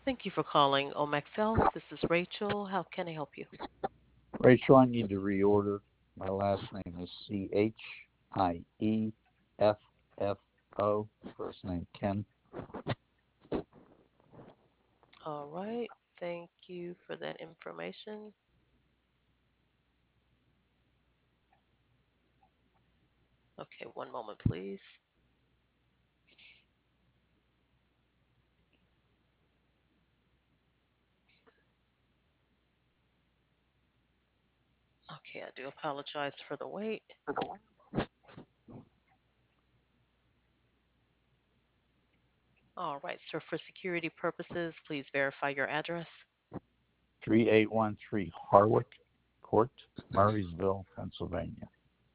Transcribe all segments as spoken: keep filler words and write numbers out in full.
Thank you for calling Omex Health. This is Rachel. How can I help you? Rachel, I need to reorder. My last name is C H I E F F O. First name Ken. All right. Thank you for that information. Okay, one moment, please. Okay, I do apologize for the wait. All right, sir, for security purposes, please verify your address. three eight one three Harwick Court, Murraysville, Pennsylvania.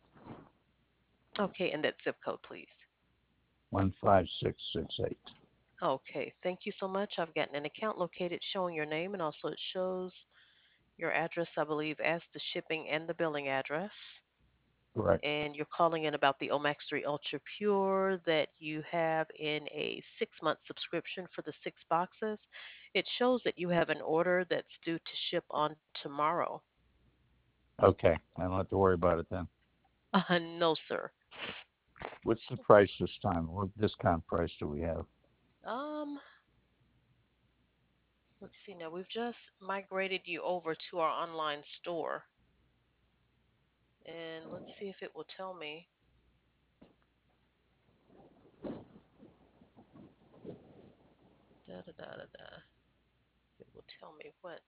Okay, and that zip code, please. one five six six eight. Okay, thank you so much. I've gotten an account located showing your name, and also it shows your address, I believe, as the shipping and the billing address. Correct. And you're calling in about the Omax three Ultra Pure that you have in a six month subscription for the six boxes. It shows that you have an order that's due to ship on tomorrow. Okay, I don't have to worry about it then. Uh, no, sir. What's the price this time? What discount price do we have? Um, let's see now. We've just migrated you over to our online store. And let's see if it will tell me. Da da da da da. It will tell me what.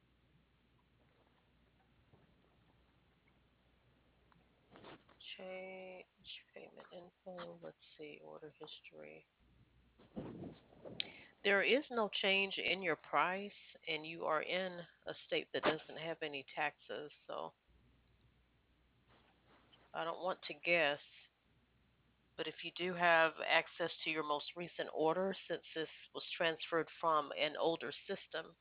Change payment info. Let's see. Order history. There is no change in your price, and you are in a state that doesn't have any taxes. So I don't want to guess, but if you do have access to your most recent order, since this was transferred from an older system,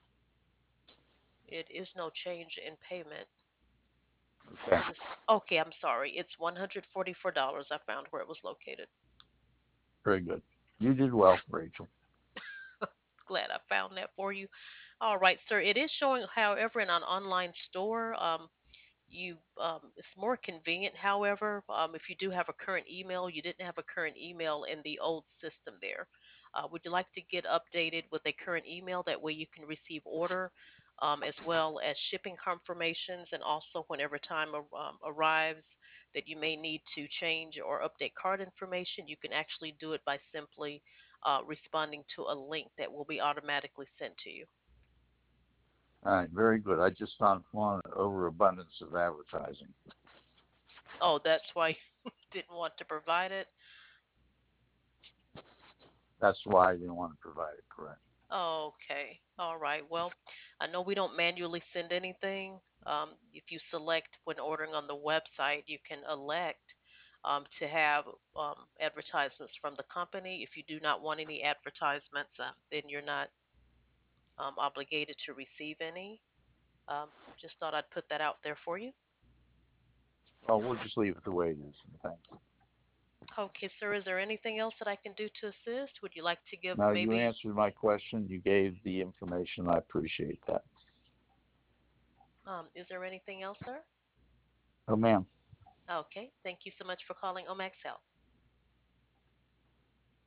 it is no change in payment. Okay, It is okay. I'm sorry. It's one hundred forty-four dollars. I found where it was located. very good. You did well, Rachel. Glad I found that for you. All right, sir. It is showing, however, in an online store. Um, you um, it's more convenient. However, um, if you do have a current email, you didn't have a current email in the old system there. Uh, would you like to get updated with a current email? That way you can receive order um, as well as shipping confirmations, and also whenever time ar- um, arrives that you may need to change or update card information, you can actually do it by simply uh, responding to a link that will be automatically sent to you. All right, very good. I just don't want an overabundance of advertising. Oh, that's why you didn't want to provide it. That's why I didn't want to provide it, correct? Okay. All right. Well, I know we don't manually send anything. Um, if you select when ordering on the website, you can elect um, to have um, advertisements from the company. If you do not want any advertisements, uh, then you're not um, obligated to receive any. Um, just thought I'd put that out there for you. Well, we'll just leave it the way it is. Thank you. Okay, sir. Is there anything else that I can do to assist? Would you like to give Now, you maybe? answered my question. You gave the information. I appreciate that. Um, is there anything else, sir? Oh, ma'am. Okay. Thank you so much for calling Omax Health.